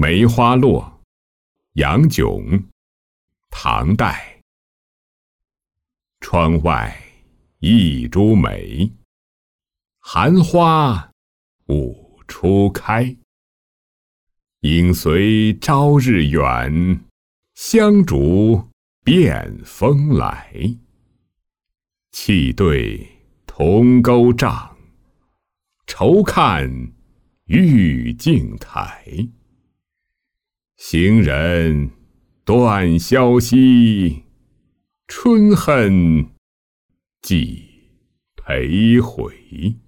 梅花落，杨炯，唐代。窗外一株梅，寒花午初开。影随朝日远，香烛变风来。气对铜钩杖，愁看玉镜台。行人断宵息，春恨几徘徊。